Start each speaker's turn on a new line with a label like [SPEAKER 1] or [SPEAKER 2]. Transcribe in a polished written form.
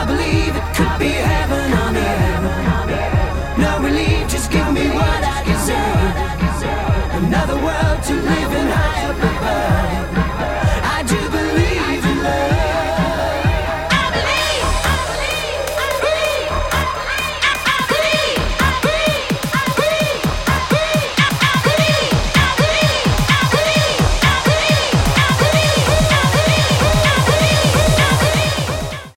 [SPEAKER 1] I believe it could be heaven on earth. No relief, just give me what I deserve. Another